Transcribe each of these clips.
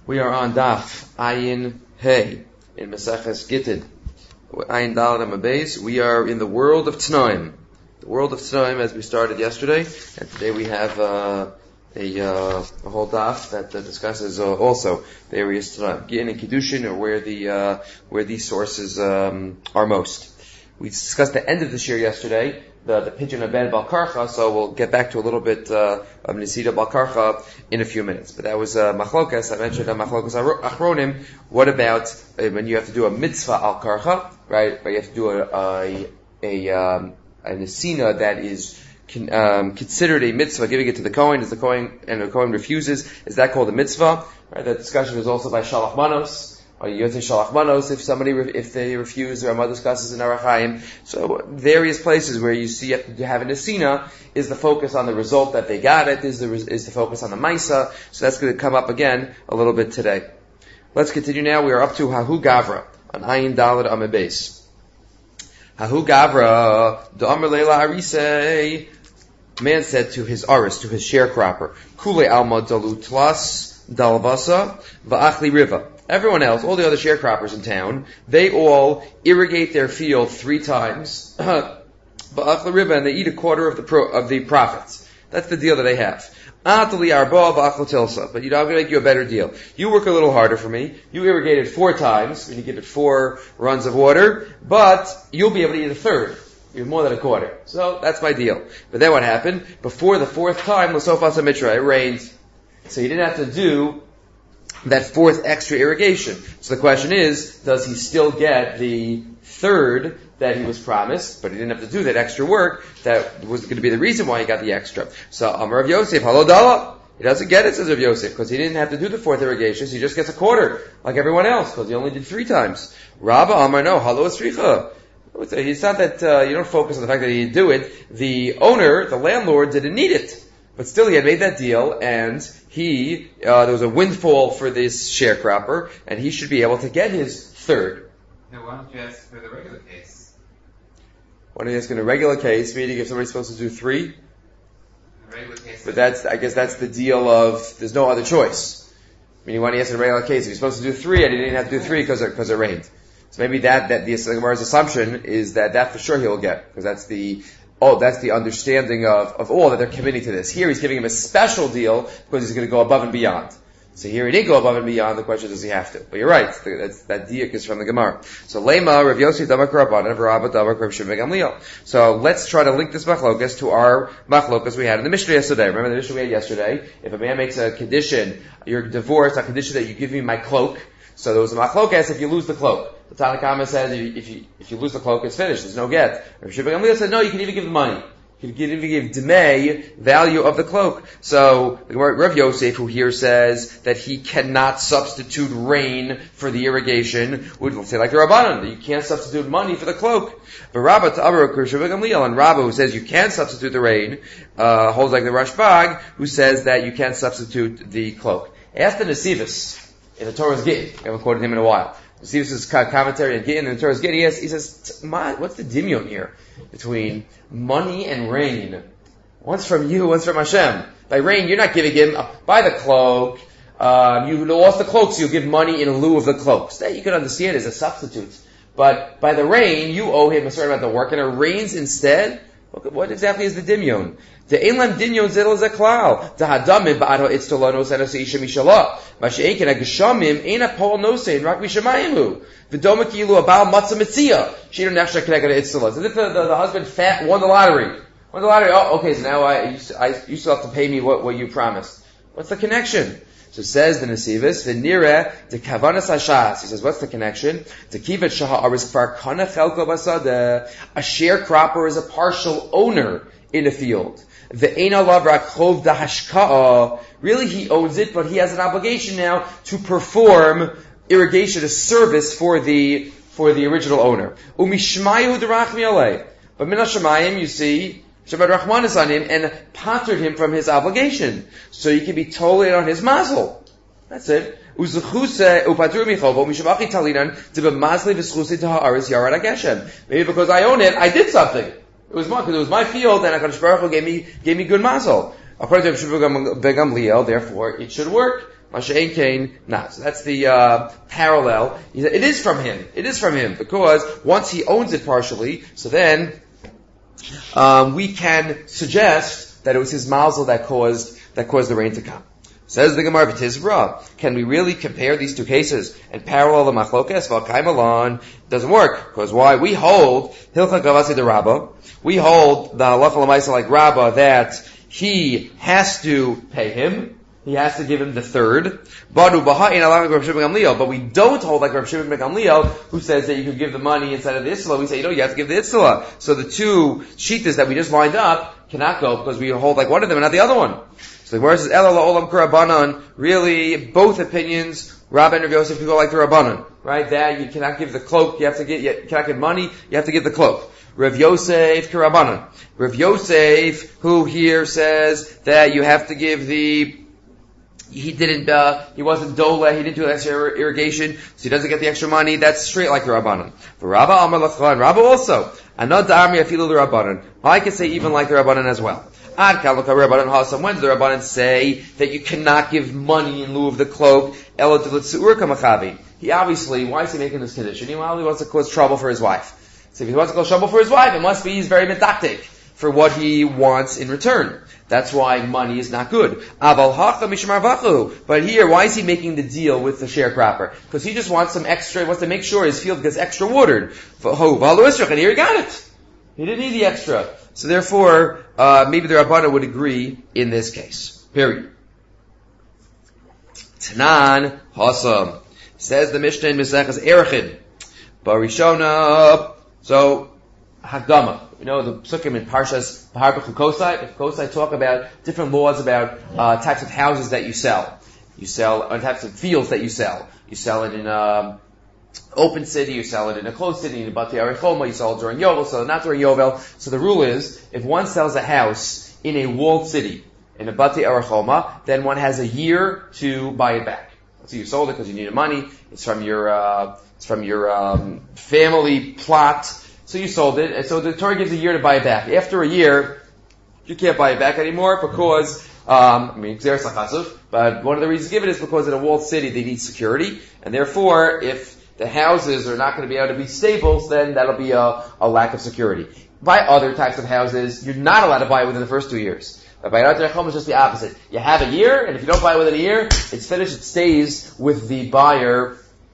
We are on Daf Ayin Hey in Maseches Gittin. Ayin Daled Amud Beis. We are in the world of Tanaim. The world of Tanaim, as we started yesterday, and today we have a whole Daf that discusses also various Tanaim. Gittin and Kiddushin are where these sources are most. We discussed the end of the shir yesterday, the pigeon of Ben Balkarcha, so we'll get back to a little bit of Nisida Balkarcha in a few minutes. But that was Machlokas. I mentioned Machlokas Achronim. What about when you have to do a mitzvah al karcha, right? But you have to do a nesina that is considered a mitzvah, giving it to the Kohen, is the Kohen, and the Kohen refuses, is that called a mitzvah? Right? That discussion is also by Shalach Manos. Or Yotze Shalach Manos, if they refuse, the Ramah discusses in Arachayim. So various places where you see you have to have a nesina is the focus on the result that they got it, is the focus on the Maisa. So that's going to come up again a little bit today. Let's continue now. We are up to Hahu Gavra on Ayin Daled Amud Beis. Hahu Gavra, D'Amar Leila Arisei. Man said to his aris, to his sharecropper, Kule Alma Dalu Tlas Dalvasa Va'achli Riva. Everyone else, all the other sharecroppers in town, they all irrigate their field 3 times, and they eat a quarter of the profits. That's the deal that they have. But I'm going to make you a better deal. You work a little harder for me. You irrigate it 4 times, and you give it 4 runs of water, but you'll be able to eat a third. Even more than a quarter. So that's my deal. But then what happened? Before the 4th time, L'Sofasa Mitra, it rained. So you didn't have to do that 4th extra irrigation. So the question is, does he still get the 3rd that he was promised, but he didn't have to do that extra work that was going to be the reason why he got the extra? So Amar Rav Yosef, Halodala. He doesn't get it, says Rav Yosef, because he didn't have to do the 4th irrigation, so he just gets a quarter, like everyone else, because he only did 3 times. Rabba Amar, no, Halo Esricha. It's not that you don't focus on the fact that he didn't do it. The owner, the landlord, didn't need it. But still, he had made that deal, and there was a windfall for this sharecropper, and he should be able to get his 3rd. Now, why don't you ask for the regular case? Why don't you ask in a regular case, meaning if somebody's supposed to do 3? In a regular case. But I guess that's the deal of, there's no other choice. Meaning, why don't you ask in a regular case? If you're supposed to do 3, and he didn't have to do 3 because it rained. So maybe that the Gemara's assumption is that for sure he'll get, because that's the understanding of all that they're committing to this. Here he's giving him a special deal because he's going to go above and beyond. So here he didn't go above and beyond. The question is, does he have to? But you're right. That diak is from the Gemara. So Lema, Rav Yosef, Damak Rabbanan, Rabba, Damak Rav Shimon Gamliel. So let's try to link this machlokas to our machlokas we had in the Mishnah yesterday. Remember the Mishnah we had yesterday? If a man makes a condition, you're divorced, a condition that you give me my cloak. So there was a machlokas if you lose the cloak. The Tanna Kama says if you lose the cloak, it's finished. There's no get. Rav Shimon Gamliel said no, you can even give the money. You can even give Dmei, value of the cloak. So Rav Yosef, who here says that he cannot substitute rain for the irrigation, would say like the Rabbanan, that you can't substitute money for the cloak. But Rabba to Amar Rav Shimon Gamliel, and Rabba, who says you can substitute the rain, holds like the Rashbag, who says that you can't substitute the cloak. Ask the Nesivis in the Torah's Gittin. I haven't quoted him in a while. Nesivis' commentary on Gittin in the Torah's Gittin. He says, what's the dimyon here between money and rain? One's from you, one's from Hashem. By rain, you're not giving him, buy the cloak, you lost the cloak, so you give money in lieu of the cloaks. That you can understand as a substitute. But by the rain, you owe him a certain amount of work, and it rains instead. What exactly is the dimyon? The Einlam Dinyon Zedel Zeklal. The Hadamim Ba'ado Itztolanos and Asisha Mishalah. Masha'ekin Agashamim Eina Paul Nosein Rak Mishamayimu. V'domakilu Abal Matzah Mitzia. She don't actually connect to Itztolas. As if the husband won the lottery. Oh, okay, so now you still have to pay me what you promised. What's the connection? So says the Nesivis, V'nireh de Kavanas Hashas. He says, what's the connection? To Kivat Shaha Aris Kfar Kana Chelko Basada. A sharecropper is a partial owner in a field. Ve'ena lav rak chov da hashka'a. Really, he owns it, but he has an obligation now to perform irrigation, a service for the original owner. Umishmayu derachmi alei. But min hashamayim, you see, Shabbat Rahman is on him and pattered him from his obligation, so he can be totally on his mazel. That's it. Uzechuse upatur michovo mishabachi talinan to be mazli v'schuse taha'aris yarad ageshem. Maybe because I own it, I did something. It was my field, and HaKadosh Baruch Hu gave me good mazel. According to Rav Shimon ben Gamliel, therefore, it should work. Masha'en Kain, not. So that's the parallel. It is from him. It is from him because once he owns it partially, so then we can suggest that it was his mazel that caused the rain to come. Says the Gemara B'Tizra, can we really compare these two cases and parallel the machlokes? V'alkaimalon doesn't work because why? We hold Hilchak Gavasi de Rabba. We hold the halacha l'maisa like Rabba that he has to pay him. He has to give him the third. But we don't hold like Rav Shimon ben Gamliel, who says that you can give the money instead of the Itzela. We say, you have to give the Itzela. So the two shittas that we just lined up cannot go because we hold like one of them and not the other one. So the Gemara says, Ela la'olam k'Rabbanan. Really, both opinions, Rabbi and Rav Yosef, can go like the Rabbanan. Right? That you cannot give the cloak, you cannot give money, you have to give the cloak. Rav Yosef k'Rabbanan. Rav Yosef, who here says that you have to give he wasn't dole, he didn't do extra irrigation, so he doesn't get the extra money, that's straight like the Rabbanan. But Rabba Amar Lachlan, Rabba also, Anad Da'amri Afilu the Rabbanan. I can say even like the Rabbanan as well. Ad Kalaka Rabbanan Hasam, when did the Rabbanan say that you cannot give money in lieu of the cloak? Elo Tziur Kamachavi. He obviously, why is he making this condition? He wants to cause trouble for his wife. So if he wants to cause trouble for his wife, it must be he's very medactic for what he wants in return. That's why money is not good. But here, why is he making the deal with the sharecropper? Because he just wants some extra, he wants to make sure his field gets extra watered. And here he got it. He didn't need the extra. So therefore, maybe the Rabbana would agree in this case. Period. Tanan Hasam. Says the Mishnah in Mesechus Erechid. Barishona. So, Hagama. You know, the psukim in Parshas Bahar B'Chukosai. B'Chukosai talk about different laws about types of houses that you sell. You sell, types of fields that you sell. You sell it in open city, you sell it in a closed city, in a Batei Arechoma, you sell it during Yovel, so not during Yovel. So the rule is, if one sells a house in a walled city, in a Batei Arechoma, then one has a year to buy it back. So you sold it because you needed money, it's from your family plot, so you sold it, and so the Torah gives a year to buy it back. After a year, you can't buy it back anymore because, Xeris Lachasuv, but one of the reasons given is because in a walled city they need security, and therefore, if the houses are not going to be able to be staples, then that'll be a lack of security. By other types of houses, you're not allowed to buy it within the first 2 years. But by Ratei Rechom, it's just the opposite. You have a year, and if you don't buy it within a year, it's finished, it stays with the buyer,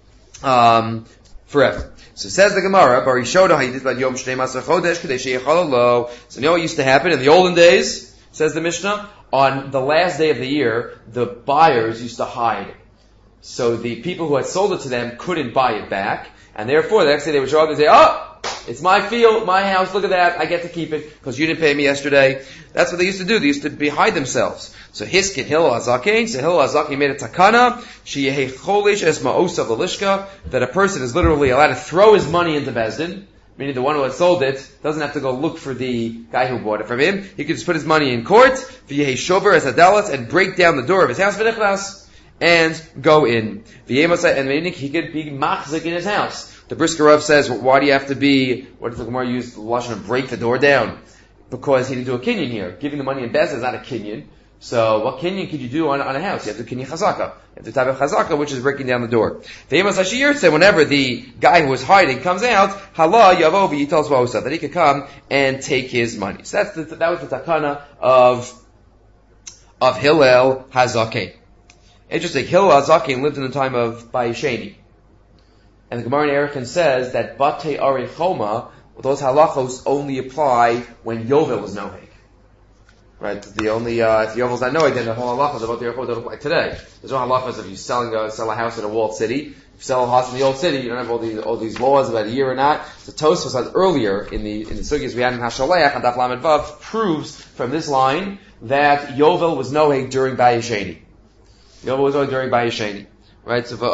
forever. So says the Gemara, Barishoda, he did like Yom Shnei Masar Chodesh, Kadesh Yechalalo. So you know what used to happen in the olden days, says the Mishnah? On the last day of the year, the buyers used to hide. So the people who had sold it to them couldn't buy it back, and therefore the next day they would show up and say, it's my field, my house, look at that, I get to keep it, because you didn't pay me yesterday. That's what they used to do. They used to hide themselves. So Hiskin Hillel Azakin, so Hillel Azakin made a takana, Sheyehe Cholish Es Ma'osav Lishka, that a person is literally allowed to throw his money into Bezdin, meaning the one who had sold it doesn't have to go look for the guy who bought it from him. He could just put his money in court, V'yehe Shover Es Adalas, and break down the door of his house, V'nechlas, and go in. And meaning he could be machzik in his house. The Brisker Rav says, why do you have to be, what does the Gemara use, the Lashon to break the door down? Because he didn't do a kinyan here. Giving the money in Bezah is not a kinyan. So what kinyan could you do on a house? You have to kinyan chazaka. You have the type of chazaka, which is breaking down the door. The Amos Hashir said, whenever the guy who was hiding comes out, Hala Yavo V'yital Zvaosa, that he could come and take his money. So that was the takana of Hillel Hazaken. Interesting, Hillel Hazaken lived in the time of Bayesheni. And the Gemara in Erechin says that Batei Arechoma, those halachos only apply when Yovel is noheg. Right? The only, if Yovel's not noheg, then the whole halachos of Batei Arechoma don't apply today. There's no halachos if you sell a house in a walled city. If you sell a house in the old city, you don't have all these laws about a year or not. So Tosfos says earlier in the sugyas we had in Hashaleach and Daf Lamed Vav proves from this line that Yovel was noheg during Bayesheni. Yovel was noheg during Bayesheni. Right, so the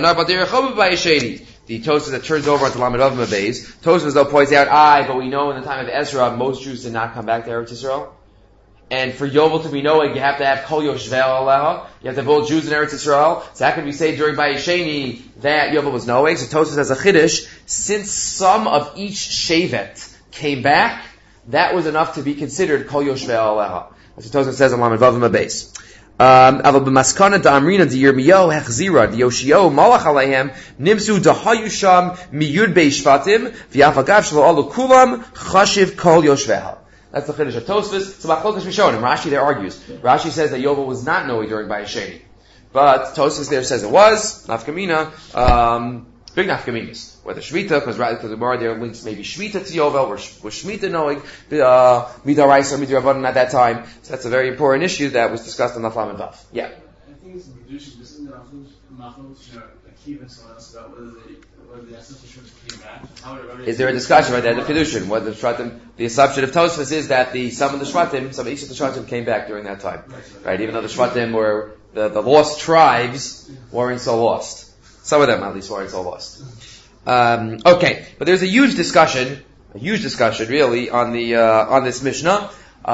Tosfos that turns over onto Lamed Vav Mabeis. Tosfos though points out, but we know in the time of Ezra, most Jews did not come back to Eretz Yisrael. And for Yovel to be Noah, you have to have Kol Yoshvel Aleha. You have to have all Jews in Eretz Yisrael. So how can we say during Bayesheni that Yovel was Noah? So Tosfos has a chiddush. Since some of each shevet came back, that was enough to be considered Kol Yoshvel Aleha. That's what Tosfos says on Lamed Vav Mabeis. אבל במסקנה דאמרינה דירמיהו החזירה דיושיהו מלך עליהם נמסו דהיו שם מיוד בשבטים ואף אגב שלא עלו כולם חשיב כל יושביה. That's the Chiddush of Tosfos. It's about Chalkas Rishonim. Rashi there argues. Rashi says that Yovel was not Noe during Bayesheni. But Tosfos there says it was. Nafkamina, big Nafkaminas. Whether Shmita, because the Gemara there links maybe Shmita to Yovel, was Shmita knowing Midaraisa or Midrabanan at that time. So that's a very important issue that was discussed on the Flam and Vav. Yeah. I think it's Medushim, this is the Machos, Akiva and someone else about whether the Assumption came back. Is there a discussion right there, the Kedushin, whether the Shvatim, the assumption of Tosfos is that some of each of the Shvatim came back during that time. Right? Even though the Shvatim were, the lost tribes weren't so lost. Some of them at least weren't so lost. Okay, but there's a huge discussion really on this Mishnah,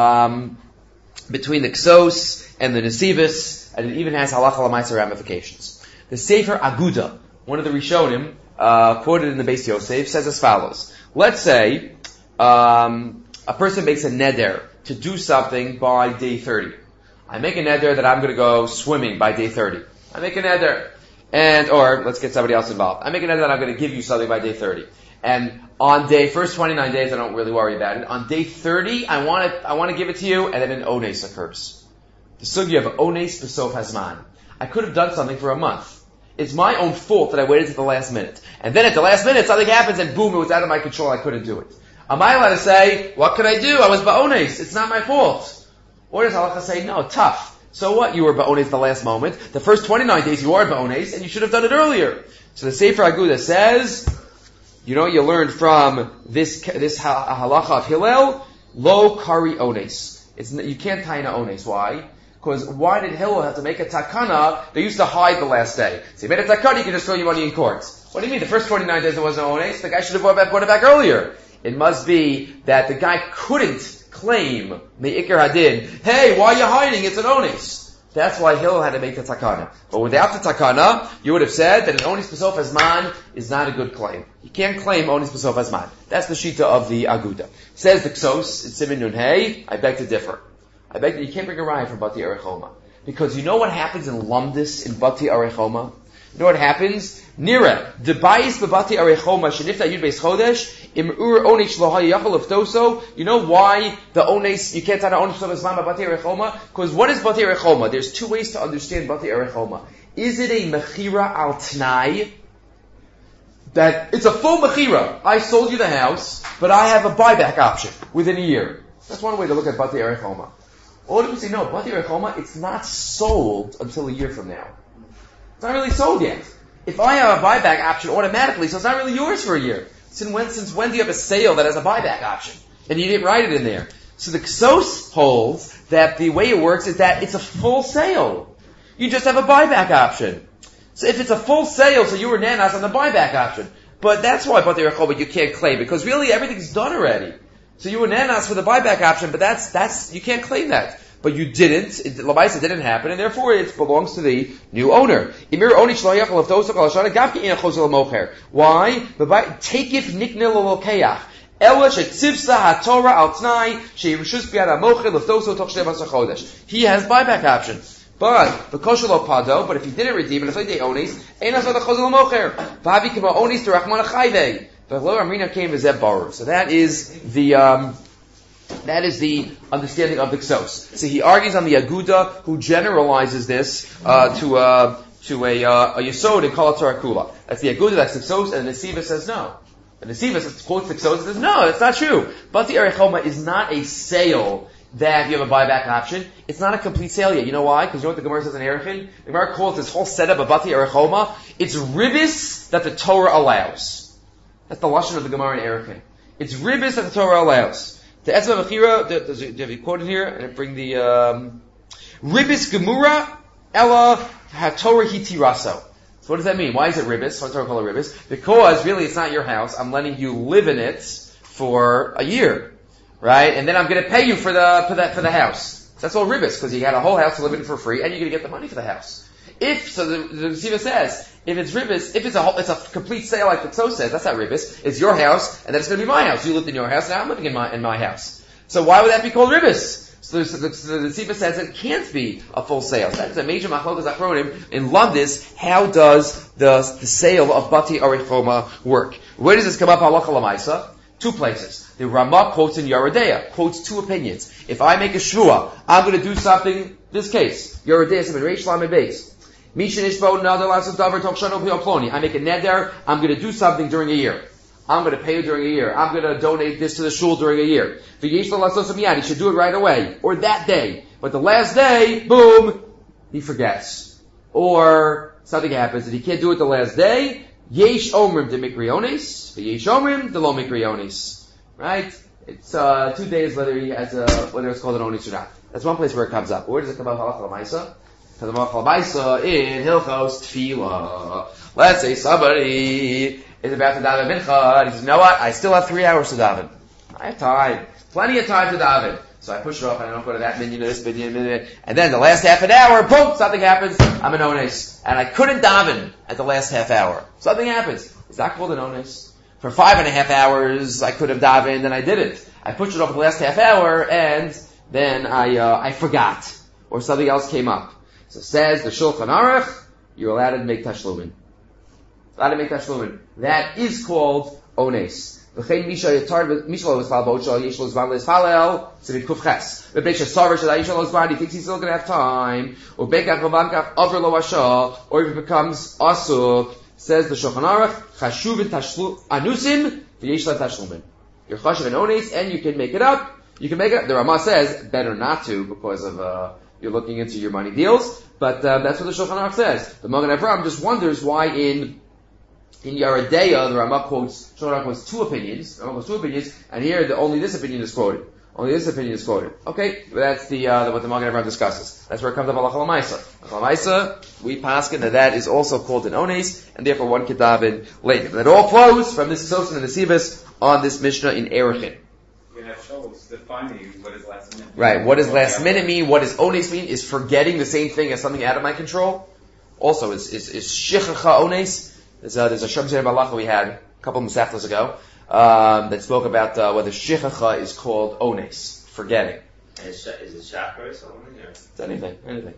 between the Ksos and the Nesivis, and it even has halacha l'maisa ramifications. The Sefer Aguda, one of the Rishonim, quoted in the Beis Yosef, says as follows. Let's say, a person makes a neder to do something by day 30. I make a neder that I'm going to go swimming by day 30. I make a neder. Or let's get somebody else involved. I make a neder that I'm going to give you something by day 30. And on first 29 days, I don't really worry about it. On day 30, I want to give it to you, and then an ones occurs. The sugya of ones b'sof hazman. I could have done something for a month. It's my own fault that I waited to the last minute. And then at the last minute, something happens, and boom, it was out of my control, I couldn't do it. Am I allowed to say, what could I do? I was ba'ones. It's not my fault. Or does halacha say, no, tough. So what? You were ba'ones the last moment. The first 29 days you are ba'ones, and you should have done it earlier. So the Sefer Aguda says, you learned from this halacha of Hillel, lo kari ones. You can't tie in a ones. Why? Because why did Hillel have to make a takana? They used to hide the last day. So he made a takana, you can just throw your money in court. What do you mean? The first 29 days there was no ones? The guy should have brought it back earlier. It must be that the guy couldn't claim me'ikar hadin. Hey, why are you hiding? It's an ones. That's why Hillel had to make the takana. But without the takana, you would have said that an onis b'sof hazman is not a good claim. You can't claim onis b'sof hazman. That's the shita of the Aguda. Says the Ksos, it's Simin Nun Hey, I beg to differ. I beg that you can't bring a raya from Bati Arechoma. Because you know what happens in Lumdis, in Bati Arechoma? You know what happens? Nira, the bayis b'Bati Arechoma, shenifta yud beis chodesh, im'ur ones lohai yachal of. You know why the ones, you can't tie the ones of Islam by Bati Arechoma? Because what is Bati Arechoma? There's two ways to understand Bati Arechoma. Is it a mechira al tnai? That it's a full mechira. I sold you the house, but I have a buyback option within a year. That's one way to look at Bati Arechoma. Or do we say, no, Bati Arechoma, it's not sold until a year from now. It's not really sold yet. If I have a buyback option automatically, so it's not really yours for a year. Since when do you have a sale that has a buyback option? And you didn't write it in there. So the Ksos holds that the way it works is that it's a full sale. You just have a buyback option. So if it's a full sale, so you were nanas on the buyback option. But that's why Bati Arechoma you can't claim, because really everything's done already. So you were nanas for the buyback option, but that's you can't claim that. But you didn't. L'maisa didn't happen, and therefore it belongs to the new owner. Why? Takif niknil lokeach. He has buyback option. But the kosher lo pado. But if he didn't redeem it, if they onis, ein asad chosel mocher. Vavi kima onis to rachman achayvei. But lo amrina came as borrower. So that is the understanding of the Ksos. So he argues on the Aguda, who generalizes this to a Yesod in Kol HaTorah Kula. That's the Aguda, that's the Ksos, and the Nesiva says no. The Nesiva quotes the Ksos and says, no, that's not true. Bati Arechoma is not a sale that you have a buyback option. It's not a complete sale yet. You know why? Because you know what the Gemara says in Erechin? The Gemara calls this whole setup of Bati Arechoma, it's ribis that the Torah allows. That's the lashon of the Gemara in Erechin. It's ribis that the Torah allows. The Etzva Mechira, do you have a quote in here? And bring the, Ribis Gemura, Ella HaTorah Hitiraso. So what does that mean? Why is it Ribis? Why does Torah call it Ribis? Because really it's not your house. I'm letting you live in it for a year. Right? And then I'm gonna pay you for the house. So that's all Ribis, because you had a whole house to live in for free, and you're gonna get the money for the house. The Siva says, if it's Ribis, if it's a complete sale like the Ksos says, that's not Ribis. It's your house, and then it's going to be my house. You lived in your house, now I'm living in my house. So why would that be called Ribis? So So the Tzibah says it can't be a full sale. So that's a major machlokas achronim in Lumdis. How does the sale of Bati Arechoma work? Where does this come up? Halacha l'maisa? Two places. The Ramah quotes in Yerodea, quotes two opinions. If I make a shvua, I'm going to do something, this case, Yerodea said, Reish Lamed Beis. I make a neder, I'm going to do something during a year. I'm going to pay you during a year. I'm going to donate this to the shul during a year. He should do it right away, or that day. But the last day, boom, he forgets. Or something happens and he can't do it the last day. Yesh omrim de mikrionis, yesh omrim de lo mikrionis. Right? It's 2 days whether he has whether it's called an onis or not. That's one place where it comes up. Where does it come up? Halacha l'maisa? Because the halacha l'maisa in Hilchos Tefillah. Let's say somebody is about to daven mincha, and he says, you know what? I still have 3 hours to daven. I have time. Plenty of time to daven. So I push it off and I don't go to that minyan or this minyan. And then the last half an hour, boom, something happens. I'm an ones. And I couldn't daven at the last half hour. Something happens. Is that called an ones? For 5.5 hours, I could have davened and I didn't. I pushed it off at the last half hour and then I forgot. Or something else came up. So says the Shulchan Aruch, you're allowed to make tashlumin. That is called ones. If a man says to he thinks he's still going to have time, or if it becomes asuk, says the Shulchan Aruch, you're chashuv and ones, and you can make it up. The Ramah says better not to because of you're looking into your money deals, but that's what the Shulchan Aruch says. The Magen Avraham just wonders why in Yerodea, the Ramah quotes two opinions, and here only this opinion is quoted. Okay, that's what the Magen Avraham discusses. That's where it comes up halacha l'maisa. Halacha l'maisa, we paskin that is also called an ones, and therefore one can daven later. But it all flows from this Sosin and the Sivas on this Mishnah in Erechin. We have troubles defining what is last minute. Right, what does last minute mean? What does ones mean? Is forgetting the same thing as something out of my control? Also, is shichacha ones? There's a Shem Zeh Balacha we had a couple of Masechtas ago that spoke about whether shichacha is called ones, forgetting. And is it chakras only? Or? It's anything.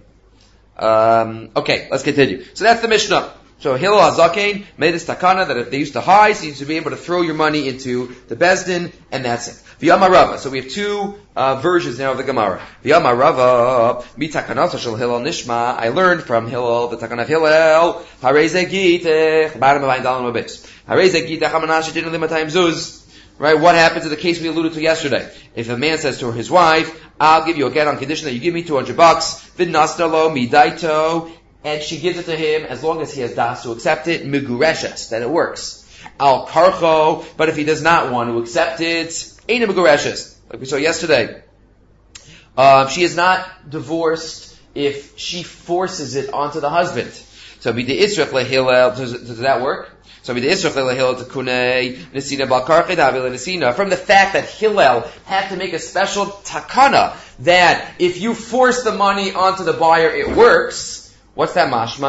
Okay, let's continue. So that's the Mishnah. So Hillel HaZaken made this takana that if they used to hide, so you used to be able to throw your money into the Bezdin, and that's it. V'yama Rava. So we have two versions now of the Gemara. V'yama Rava, mi takanasa shel Hillel nishma. I learned from Hillel, the takana of Hillel, harei zegitech, bottom of Dalam Abis. Harei zegitech hamanash didn't limatayim zuz. Right? What happens in the case we alluded to yesterday? If a man says to his wife, I'll give you a get on condition that you give me $200, v'nastalo midaito, and she gives it to him as long as he has das to accept it, migureshes, then it works. Al karcho, but if he does not want to accept it, ain't a migureshes. Like we saw yesterday. She is not divorced if she forces it onto the husband. So does that work? From the fact that Hillel had to make a special takana that if you force the money onto the buyer, it works. What's that mashma?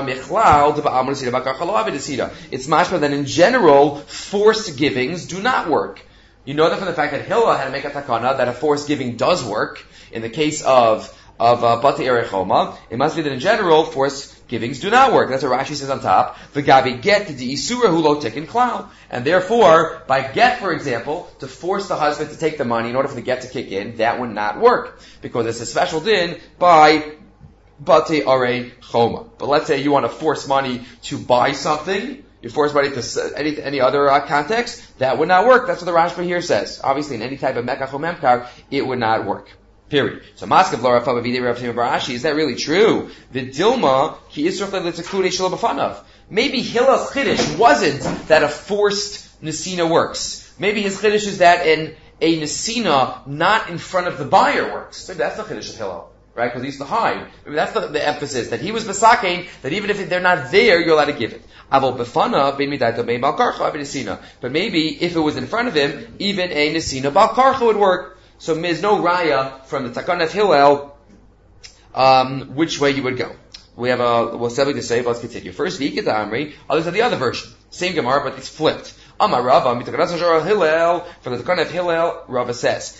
It's mashma that in general, forced givings do not work. You know that from the fact that Hillel had to make a takana that a forced giving does work. In the case of Bati Erechoma, it must be that in general, forced givings do not work. That's what Rashi says on top. V'gabi get the isura hu lo tikkun klal. And therefore, by get, for example, to force the husband to take the money in order for the get to kick in, that would not work. Because it's a special din by Bati Erechoma. But let's say you want to force money to buy something, you force money to any other context, that would not work. That's what the Rashba here says. Obviously, in any type of mekach or memkar, it would not work. Period. So Maskav Laura Fava Videi Rav Shimon bar Ashi, is that really true? Vidilma ki Yisrach le'tzakudei shelo b'fanav. Maybe Hillel's chiddush wasn't that a forced nesina works. Maybe his chiddush is that a nesina not in front of the buyer works. Maybe that's the chiddush of Hillel, right? Because he used to hide. Maybe that's the emphasis, that he was besakein, that even if they're not there, you're allowed to give it. Avol b'fanav bein midaito bein bal karcha avin nesina. But maybe if it was in front of him, even a nesina bal karcha would work. So there's no raya from the Takana of Hillel, which way you would go. We have we'll say to say, let's continue. First, V'iketa Amri, others have the other version. Same Gemara, but it's flipped. Amar Rava, Mitakarasa Shor Hillel, from the Takana of Hillel, Rava says,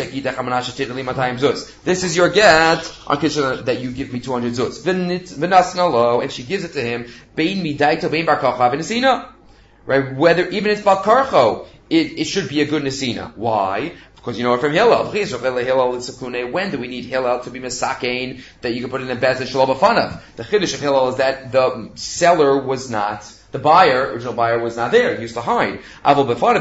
this is your get on condition that you give me 200 zuz. V'nasna lo, and she gives it to him, Bein midaito, bein bar karcha, v'nesina. Right? Whether, even if it's bar karcho, it should be a good nesina. Why? Because you know it from Hillel. When do we need Hillel to be mesakein that you can put in a bezin shalom b'fanav? The chiddush of Hillel is that the seller was not, the buyer, original buyer was not there. He used to hide. Avol b'fanav,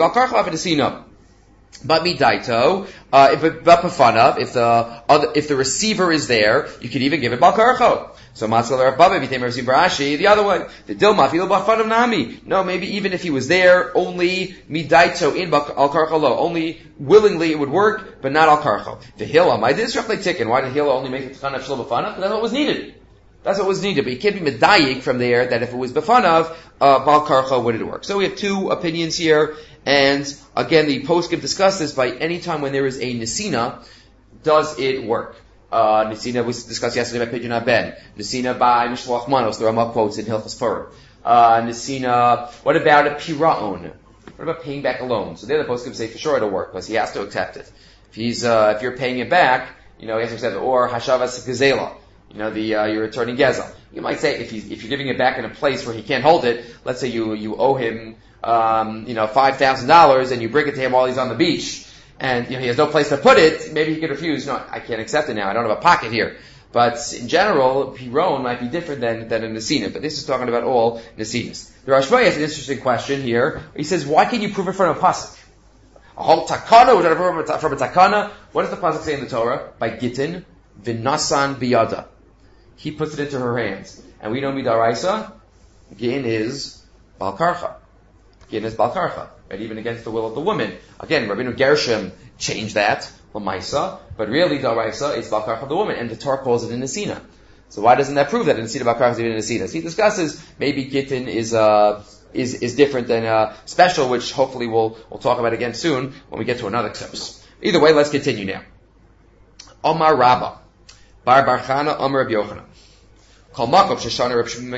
but midaito, but b'fanav, if the receiver is there, you could even give it bal karcho. So Matzal Rav Baba became Rav Barashi the other way. The Dilma filo b'fanav nami. No, maybe even if he was there, only midaito in al karchalo, only willingly it would work, but not al karcho. The Hillel, why did Hillel only make the Tchana of Shlo b'fanav? Because that's what was needed. That's what was needed. But you can't be medayik from there that if it was b'fanav, bal karcho would it work? So we have two opinions here, and again the poskim discuss this by any time when there is a nesina, does it work? Nesina we discussed yesterday by Pidyon Ben. Nesina by Mishloach Manos, the Ramah quotes in Hilchos Fur. Nesina, what about a piraon? What about paying back a loan? So there the poskim say for sure it'll work, because he has to accept it. If you're paying it back, he has to accept it. Or Hashavas Gezela. You're returning Gezel. You might say, if you're giving it back in a place where he can't hold it, let's say you owe him, $5,000 and you bring it to him while he's on the beach, and he has no place to put it, maybe he could refuse. No, I can't accept it now. I don't have a pocket here. But in general, Piron might be different than a Nesina. But this is talking about all Nesinas. The Rashba has an interesting question here. He says, why can you prove it from a pasuk? A whole takana, from a takana. What does the pasuk say in the Torah? By Gittin, v'nasan biyada. He puts it into her hands. And we know midaraisa, Gin is balkarcha. Gin is balkarcha. Right? Even against the will of the woman. Again, Rabbeinu Gershom changed that, Lamaisa, but really daraisa is balkarcha of the woman, and the Torah calls it a nesina. So why doesn't that prove that a nesina balkarcha is even a nesina? So he discusses maybe Gittin is different than special, which hopefully we'll talk about again soon when we get to another ksubs. Either way, let's continue now. Omar Rabba, Bar Barchana, Omar Reb Yochanan. Anytime Reb Shimon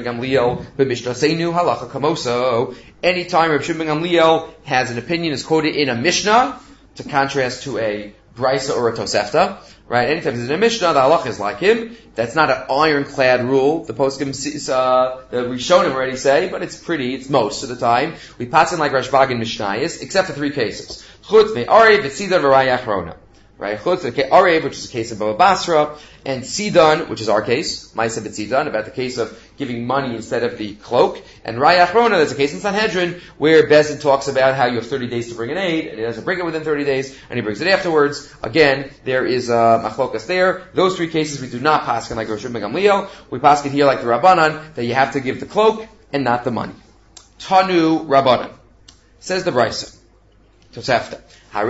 ben Gamliel has an opinion, is quoted in a Mishnah, to contrast to a Brisa or a Tosefta, right? Anytime he's in a Mishnah, the halacha is like him. That's not an ironclad rule. The poskim, the Rishonim already say, but it's most of the time. We pass in like Rashbag and Mishnayos, except for three cases. Chutz me'arev, v'tzidon, v'raya achrona. Right? Chutz me'arev, which is the case of Baba Basra, and Sidon, which is our case, Ma'aseh b'Sidon, about the case of giving money instead of the cloak, and Raya Achrona, there's a case in Sanhedrin, where Bezin talks about how you have 30 days to bring an aid, and he doesn't bring it within 30 days, and he brings it afterwards. Again, there is machlokas there. Those three cases we do not paskin like Rosh ben Gamliel. We paskin here like the Rabbanan, that you have to give the cloak, and not the money. Tanu Rabbanan. Says the Brisa. Tosefta.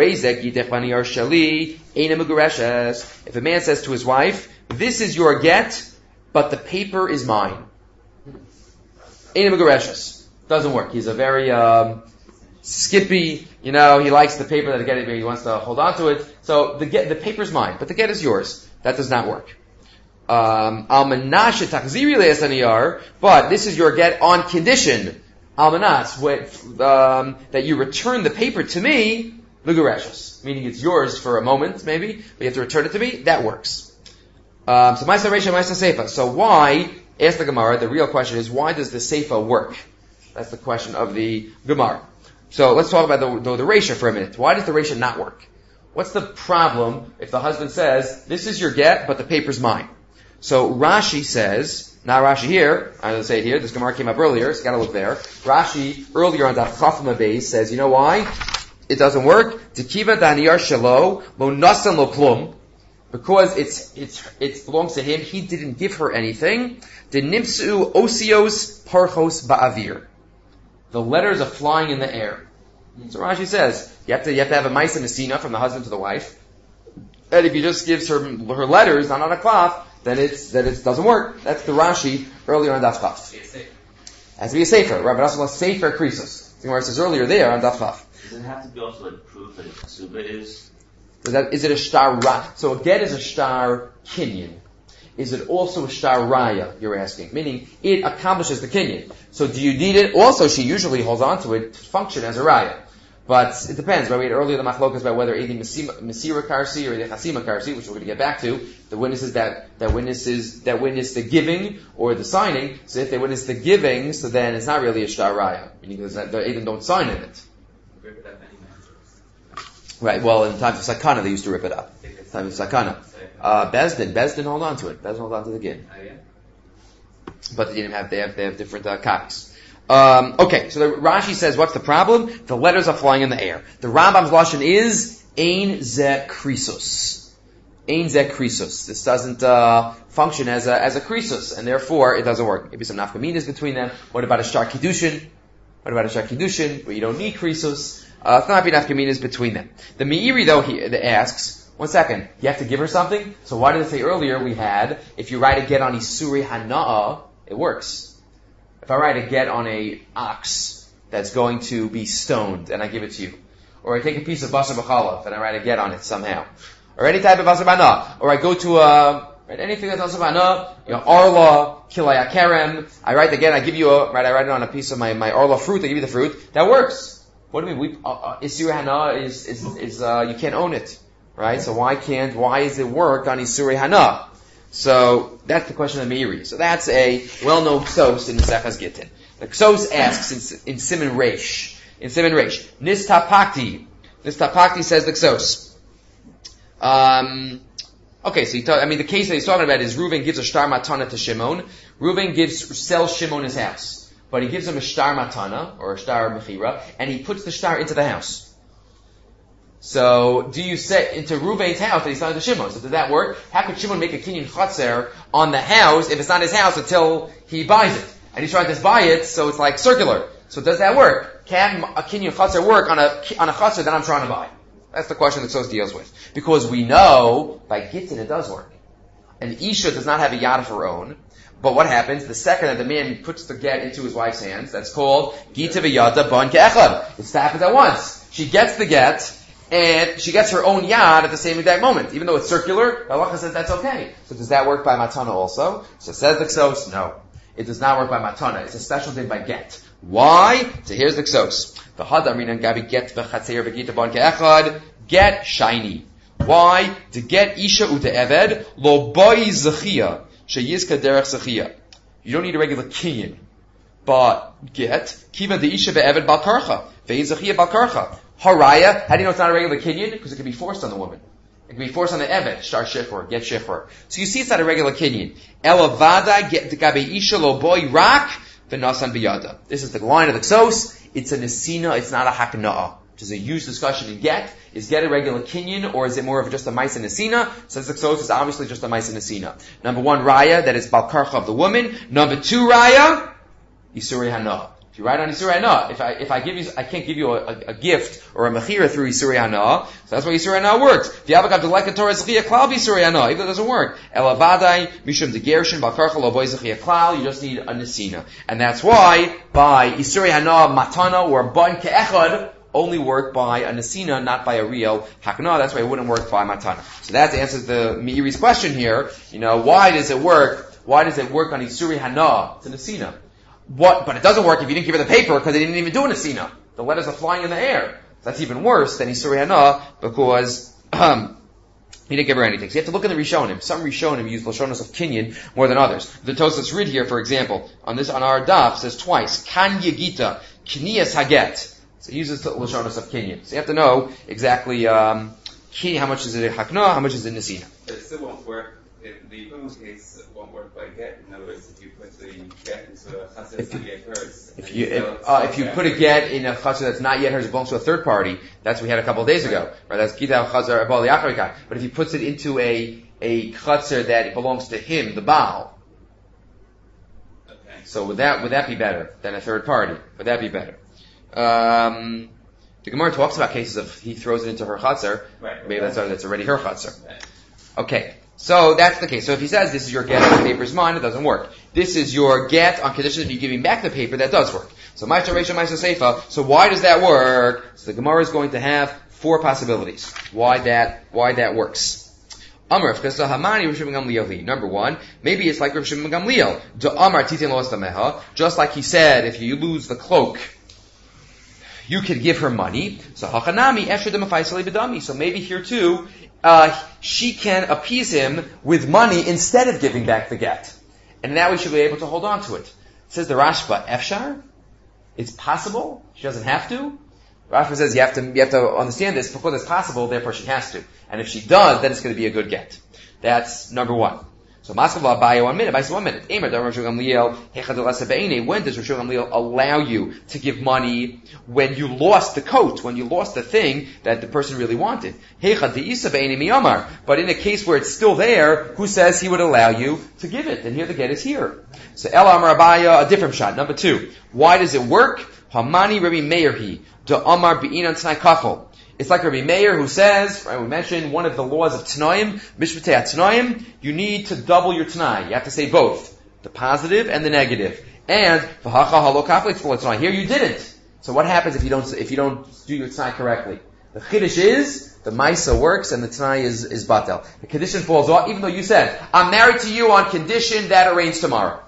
If a man says to his wife, this is your get, but the paper is mine. Doesn't work. He's a very skippy, he likes the paper that get, he wants to hold on to it. So the paper's mine, but the get is yours. That does not work. But this is your get on condition, that you return the paper to me, meaning it's yours for a moment, maybe, but you have to return it to me. That works. So Maisa Reisha, Maisa Seifa. So why, ask the Gemara, the real question is, why does the Seifa work? That's the question of the Gemara. So let's talk about the Reisha for a minute. Why does the Reisha not work? What's the problem if the husband says, this is your get, but the paper's mine? So Rashi says, not Rashi here, I'm going to say it here, this Gemara came up earlier, so you got to look there. Rashi, earlier on Daf Chafma Beis, says, you know why? It doesn't work. Tekiva daniyar shelo lo nasan lo klum, because it belongs to him. He didn't give her anything. The nimsu osios parchos ba'avir. The letters are flying in the air. So Rashi says you have to have a ma'aseh nesina from the husband to the wife. And if he just gives her letters not on a cloth, then it doesn't work. That's the Rashi earlier on Daf Chaf. Has to be a sefer. Rabbi Nassim sefer krisos. The Gemara says earlier there on Daf Chaf. Does it have to be also proof that a ksuba is? Is it a shtar ra? So a get is a shtar kinyan. is it also a shtar raya, you're asking? Meaning, it accomplishes the kinyan. So do you need it? Also, she usually holds on to it to function as a raya. But it depends, right? We had earlier the machlokas about whether Edi Mesira Karsi or Edi Chasima Karsi, which we're going to get back to. The witnesses that witness the giving or the signing. So if they witness the giving, so then it's not really a shtar raya, meaning because the Edim don't sign in it. Right, well, in times of sakana, they used to rip it up. In times of sakana. Bezdin hold on to it. Bezdin hold on to the gin. But they have different copies. Okay, so the Rashi says, what's the problem? The letters are flying in the air. The Rambam's lashon is ein ze krisos. Ein ze krisos. This doesn't function as a krisos, and therefore it doesn't work. Maybe some nafkaminas between them. What about a shtar kiddushin? Where you don't need krisos? It's not enough nafkaminas between them. The Meiri though he asks, one second, you have to give her something? So why did it say earlier we had, if you write a get on Isuri Hana'a, it works. If I write a get on a ox that's going to be stoned and I give it to you, or I take a piece of basar b'chalav and I write a get on it somehow, or any type of basar b'ana, or I go to anything that's basar b'ana, arla, kilay kerem, I write the get, I give you I write it on a piece of my arla fruit, I give you the fruit, that works. What do you mean? Isuri hana is you can't own it, right? So why is it work on Isuri hana? So that's the question of Meiri. So that's a well-known ksos in the Sechas Gittin. The ksos asks in Siman Reish. Nistapakti says the ksos. Okay, so the case that he's talking about is Reuven gives a shtar matana to Shimon. Reuven sells Shimon his house, but he gives him a shtar matana or a shtar mechira, and he puts the shtar into the house. So, do you say into Reuven's house that he's selling to Shimon? So does that work? How could Shimon make a kinyan chatzer on the house if it's not his house until he buys it? And he's trying to buy it, so it's like circular. So does that work? Can a kinyan chatzer work on a chatzer that I'm trying to buy? That's the question that Sos deals with. Because we know, by Gittin it does work. An Isha does not have a yad of her own. But what happens? The second that the man puts the get into his wife's hands, that's called Gita v'yada ban ke'echad. It happens at once. She gets the get, and she gets her own yad at the same exact moment. Even though it's circular, halacha says that's okay. So does that work by matana also? So says the ksos, no. It does not work by matana. It's a special thing by get. Why? So here's the ksos. V'hadamrinan gabi get v'chatzeir v'gita ban ke'echad, get shiny. Why? To get isha uta eved, lo boi zechia, sheyizka derech zechia. You don't need a regular kinyan. But get, kiva de isha ve'eved bal karcha, ve'in zechia bal karcha. Haraya, how do you know it's not a regular kinyan? Because it can be forced on the woman. It can be forced on the evet, shtar shifra, get shifra. So you see it's not a regular kinyan. Elavada get gabe isha lo boy rak v'nasan biyada. This is the line of the ksos. It's a nesina, it's not a hakna'ah. Which is a huge discussion in get. Is get a regular kinyan, or is it more of just a maisa nesina? Says the ksos is obviously just a maisa nesina. Number one, raya, that is balkarcha of the woman. Number two, raya, isuri hana. If you write on Yisuri Hana, if I give you, I can't give you a gift or a mechira through Yisuri Hana, so that's why Yisuri Hana works. If you have a Gavdaleka Torah Zechia Klal Yisuri Hana, even though it doesn't work. Elavadai, Mishum de Gershin, Balkarcha Loboy Zechia Klal, you just need a Nesina. And that's why, by Yisuri Hana Matana or Ban Ke'echad, only work by a Nesina, not by a real Hakna. That's why it wouldn't work by Matana. So that answers the Meiri's question here. Why does it work? Why does it work on Yisuri Hana? It's a Nesina. But it doesn't work if you didn't give her the paper because they didn't even do a nesina. The letters are flying in the air. That's even worse than Yisuri Hana because he didn't give her anything. So you have to look at the Rishonim. Some Rishonim use Lashonos of Kinyan more than others. The Tosafos Rid here, for example, on our daf says twice, Kan Yegita, Kniyas Haget. So he uses Lashonos of Kinyan. So you have to know exactly how much is it Hakna, how much is it Nesina. But it still won't work. The equivalent case won't work by get. In other words, if you put the get into a chaser that's not yet hers. If you put a get in a chaser that's not yet hers, it belongs to a third party. That's what we had a couple of days ago. Right? That's Gita Chaser Abal Yacharika. But if he puts it into a chaser that it belongs to him, the Baal. Okay. So would that be better than a third party? Would that be better? The Gemara talks about cases of he throws it into her chaser. Right. Maybe that's already her chaser. Right. Okay. So that's the case. So if he says this is your get on the paper's mine, it doesn't work. This is your get on condition that you give me back the paper, that does work. So Ma'aseh Reisha Ma'aseh Seifa. So why does that work? So the Gemara is going to have four possibilities. Why that works. Amar Fkasa Hamani Rav Shimon Gamliel. Number one, maybe it's like Rav Shimon Gamliel. De Amar Titin Lo Stameha. Just like he said, if you lose the cloak, you could give her money. So Hachanami Esher Demafaisali B'dami. So maybe here too, she can appease him with money instead of giving back the get. And now we should be able to hold on to it. Says the Rashba, Efshar? It's possible. She doesn't have to. Rashba says you have to understand this because it's possible, therefore she has to. And if she does, then it's going to be a good get. That's number one. So Maskav Abaye 1 minute. Abaye 1 minute. When does Rav Shimon Gamliel allow you to give money when you lost the coat, when you lost the thing that the person really wanted? But in a case where it's still there, who says he would allow you to give it? And here the get is here. So El Amar Abaye, a different shot. Number two. Why does it work? Hamani Rabbi Meir de Amar Be'inan T'nai Kafel. It's like Rabbi Meir who says, right, we mentioned one of the laws of T'noim, Mishpatei T'noim, you need to double your T'nai. You have to say both, the positive and the negative. And V'hacha halo kafel T'nai. Here you didn't. So what happens if you don't do your T'nai correctly? The Chiddush is, the Maisa works and the T'nai is batel. The condition falls off, even though you said, I'm married to you on condition that it rains tomorrow.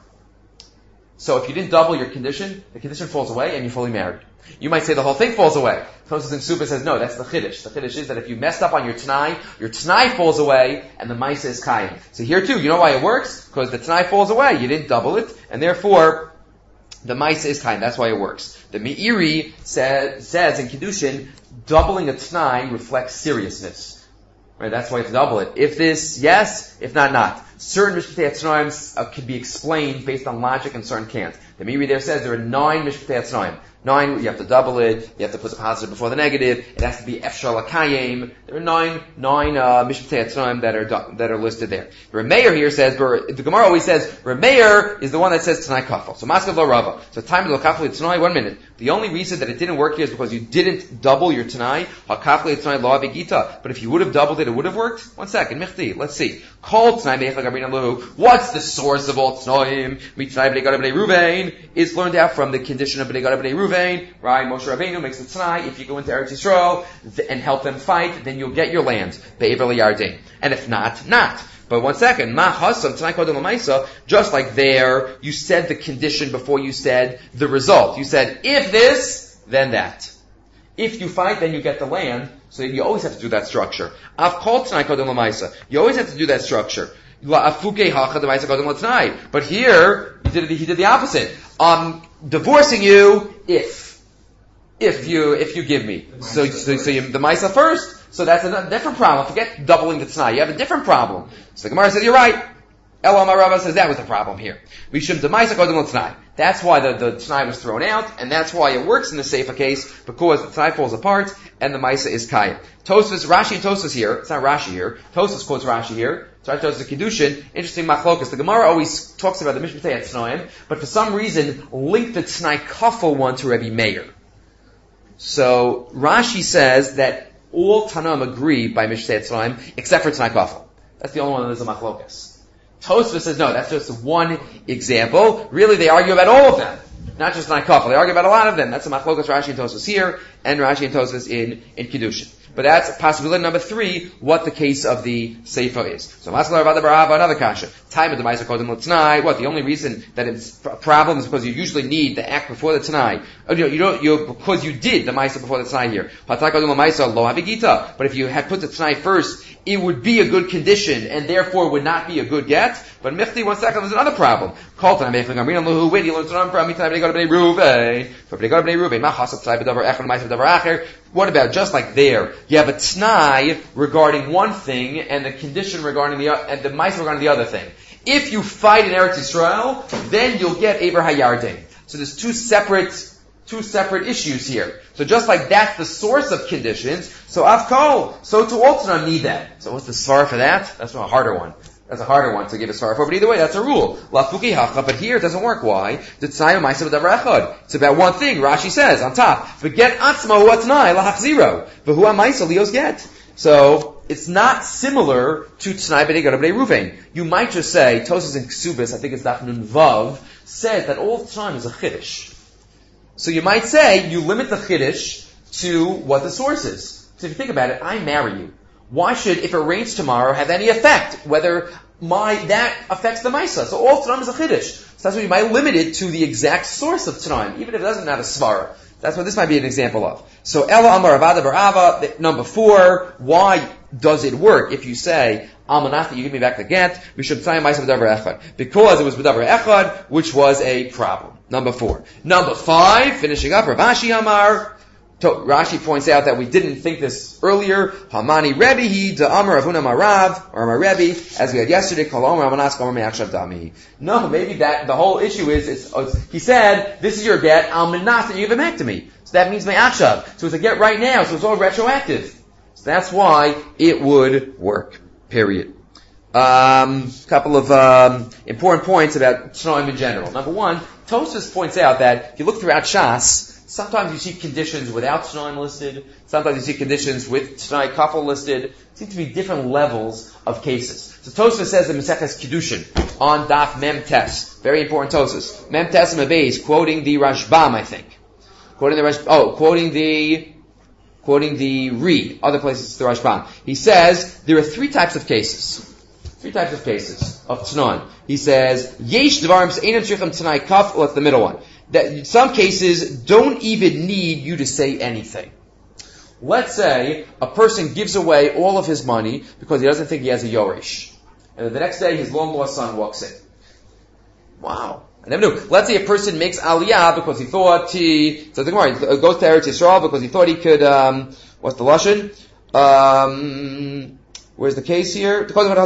So if you didn't double your condition, the condition falls away and you're fully married. You might say the whole thing falls away. Tosfos in Suba says, no, that's the Chiddush. The Chiddush is that if you messed up on your T'nai falls away, and the Maisa is Kayim. So here too, you know why it works? Because the T'nai falls away, you didn't double it, and therefore, the Maisa is Kayim. That's why it works. The Meiri says in Kiddushin, doubling a T'nai reflects seriousness. Right, that's why you have to double it. If this, yes. If not, not. Certain Mishpatei T'noim can be explained based on logic and certain can't. The Meiri there says there are 9 Mishpatei T'noim. 9, you have to double it, you have to put the positive before the negative, it has to be Efshar L'Kayim. There are 9 Mishpatei T'noim that are listed there. Rameir here says, the Gemara always says, Rameir is the one that says T'nai Kafel. So Maskav Lo Rava. So time to Kafel T'nai, 1 minute. The only reason that it didn't work here is because you didn't double your T'nai. HaKafel T'nai Lo Avigita. But if you would have doubled it, it would have worked? 1 second, Michti, let's see. Kol T'nai Me'echag Abrina Lahu. What's the source of all T'noim? Mitzvah B'nei Gad B'nei Ruvain. It's learned out from the condition of B'nei Gad B'nei Ruvain. Right? Moshe Rabbeinu makes the T'nai. If you go into Eretz Yisrael and help them fight, then you'll get your land. Be'ever L'Yarden. And if not, not. But 1 second, Ma Hasam T'nai Kodem L'Maisa, just like there, you said the condition before you said the result. You said, if this, then that. If you fight, then you get the land. So you always have to do that structure. Av Kol T'nai Kodem L'Maisa. You always have to do that structure. But here, he did the opposite. Divorcing you if you give me. So you, the Maisa first, so that's a different problem. Forget doubling the T'nai. You have a different problem. So the Gemara says, you're right. Elam Rava says that was the problem here. That's why the T'nai was thrown out, and that's why it works in the Seifa case, because the T'nai falls apart, and the Maisa is Kayim. Tosfos, Rashi and Tosfos here, it's not Rashi here, Tosfos quotes Rashi here, so Tosfos Kiddushin, interesting machlokas. The Gemara always talks about the Mishpatei T'noim, but for some reason, linked the T'nai Kafel one to Rabbi Meir. So, Rashi says that all Tanaim agree by Mishpatei T'noim, except for T'nai Kafel. That's the only one that is a machlokas. Tosfos says, no, that's just one example. Really, they argue about all of them. Not just T'nai Kafel. They argue about a lot of them. That's the machlokas Rashi and Tosfos here, and Rashi and Tosfos in Kiddushin. But that's possibility number 3, what the case of the Seifa is. So, another kasha. Time of the Maisa Kodem L'Tnai. What? The only reason that it's a problem is because you usually need the act before the T'nai. Because you did the Maisa before the T'nai here. But if you had put the T'nai first, it would be a good condition, and therefore would not be a good get. But Michti, 1 second, there's another problem. What about just like there? You have a T'nai regarding one thing, and the condition regarding and the Maisa regarding the other thing. If you fight in Eretz Yisrael, then you'll get Eber HaYarden. So there's two separate issues here. So just like that's the source of conditions, so Avkol, so to also need that. So what's the svara for that? That's a harder one. That's a harder one to give a svara for, but either way, that's a rule. Lafuki hacha, but here it doesn't work. Why? It's about one thing. Rashi says on top. Forget atzma huatnai lahachziro, but who amaisa lios get. So it's not similar to T'nai B'nei Gad B'nei Ruvain. You might just say Tosfos in Ksubis, I think it's Daf Nun Vav, says that all the time is a chiddush. So you might say you limit the chiddush to what the source is. So if you think about it, I marry you. why should, if it rains tomorrow, have any effect? Whether that affects the Maisa. So all Tanaim is a Chiddush. So that's why you might limit it to the exact source of Tanaim, even if it doesn't have a Svara. That's what this might be an example of. So Ella Amar Avada Barava, number 4, why does it work if you say, Almanach, you give me back the get, we should say Maisa B'davar Echad. Because it was B'davar Echad, which was a problem. Number 4. Number 5, finishing up, Rav Ashi Amar, Rashi points out that we didn't think this earlier. Hamani Rebbe he de Amar Avuna Marav or Amar Rebbe, as we had yesterday. Kolom Ramanas Kolom Me'akshav Dami. No, maybe that the whole issue is he said, "This is your get. Almanas that you give it back to me." So that means Me'akshav. So it's a get right now. So it's all retroactive. So that's why it would work. Period. Couple of important points about Tanaim in general. Number 1, Tosfos points out that if you look throughout Shas, sometimes you see conditions without Tanaim listed. Sometimes you see conditions with Tanai Kafel listed. There seem to be different levels of cases. So Tosfos says in Maseches Kiddushin on Daf Mem Tes, very important Tosfos. Mem Tes Mabez, quoting the Rashbam, I think. Quoting the Ri. Other places it's the Rashbam. He says there are 3 types of cases. 3 types of cases of Tanaim. He says Yesh Dvarim Einam Shichem Tanai Kaf. What's the middle one? That in some cases don't even need you to say anything. Let's say a person gives away all of his money because he doesn't think he has a Yoresh. And then the next day his long-lost son walks in. Wow. I never knew. Let's say a person makes Aliyah because he thought he goes to Eretz Yisrael because he thought he could, what's the Lashon? Where's the case here?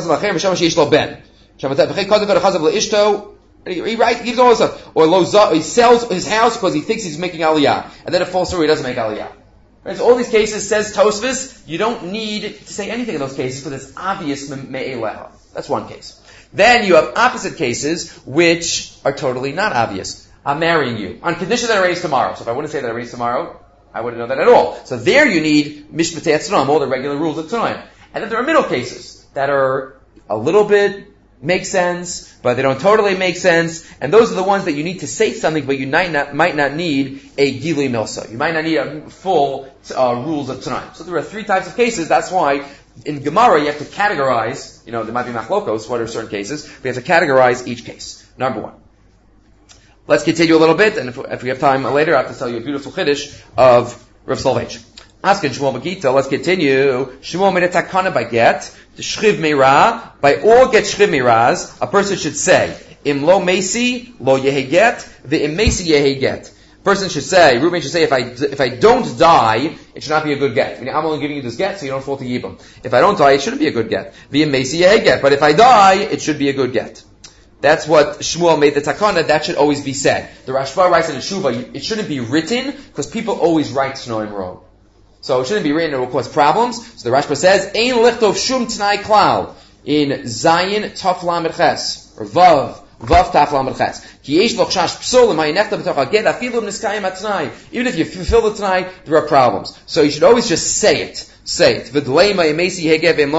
He gives all this stuff. Or he sells his house because he thinks he's making Aliyah. And then it falls through, he doesn't make Aliyah. Right? So all these cases, says Tosfos, you don't need to say anything in those cases because it's obvious me'eleha. That's one case. Then you have opposite cases which are totally not obvious. I'm marrying you. On condition that it rains tomorrow. So if I wouldn't say that it rains tomorrow, I wouldn't know that at all. So there you need Mishpatei Tzanam, all the regular rules of Tanaim. And then there are middle cases that are a little bit make sense, but they don't totally make sense. And those are the ones that you need to say something, but you might not need a Gilui Milsa. You might not need a full rules of Tanaim. So there are 3 types of cases. That's why in Gemara you have to categorize, there might be machlokos, what are certain cases, but you have to categorize each case. Number 1. Let's continue a little bit, and if we have time later, I have to tell you a beautiful chiddush of Rav Soloveitch. Asking Shmuel Magita, let's continue. Shmuel made a takana by get, the shchiv meira, by all get shchiv meiras, a person should say, im lo mesi, lo yehe get, the im mesi yehe get. Person should say, Reuben should say, if I don't die, it should not be a good get. Meaning, I'm only giving you this get so you don't fall to Yibam. If I don't die, it shouldn't be a good get. The im mesi yehe get. But if I die, it should be a good get. That's what Shmuel made the takana, that should always be said. The Rashba writes in the Shuvah, it shouldn't be written, because people always write Tanoim wrong. So it shouldn't be written, it will cause problems. So the Rashba says, Ein lichtov shum tnai klal, in Zayin Taf Lamed Ches, or Vav Taf Lamed Ches. Ki yesh lo chash psul, ima yinechta b'toch aged, afilu niskayim atnai. Even if you fulfill the tnai, there are problems. So you should always just say it. Say it. Why don't you say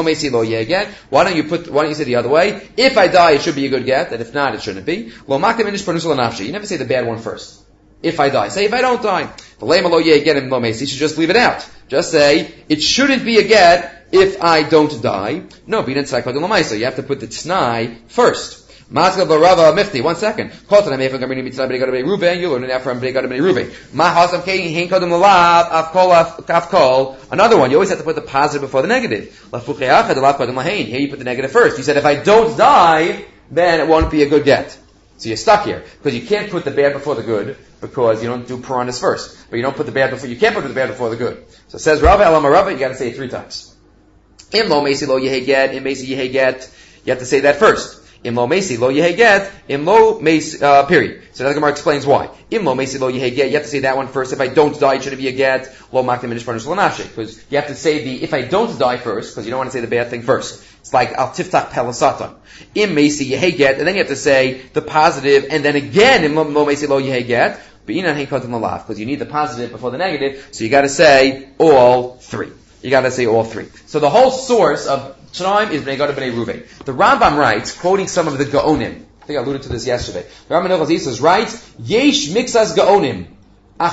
the other way? If I die, it should be a good get, and if not, it shouldn't be. You never say the bad one first. If I die. Say if I don't die. You should just leave it out. Just say, it shouldn't be a get if I don't die. No, but you didn't say you have to put the t'nai first. Maskal Barava Mifti. 1 second. You learn it out from Bnei Ruben. Another one. You always have to put the positive before the negative. Here you put the negative first. You said if I don't die, then it won't be a good get. So you're stuck here because you can't put the bad before the good because you don't do Puranas first. But you don't put the bad before. You can't put the bad before the good. So it says Rava Elama Rava. You got to say it 3 times. Im lo mesi lo yehe get. Im mesi yehe get. You have to say that first. Im lo mesi lo yehe get, im lo mesi, period. So the Gemara explains why. Im lo mesi lo yehe get, you have to say that one first. If I don't die, it shouldn't be a get. Lo makdim minish parnush lo nafshe. Because you have to say the, if I don't die first, because you don't want to say the bad thing first. It's like, al tiftach pelasatan. Im mesi yehe get, and then you have to say the positive, and then again, im lo mesi lo yehe get, because you need the positive before the negative, so you gotta say all 3. You gotta say all 3. So the whole source of Tanaim is Bnei Gad Bnei Ruven. The Rambam writes, quoting some of the Gaonim. I think I alluded to this yesterday. The Rambam Elchazis writes, Yesh mixas Gaonim,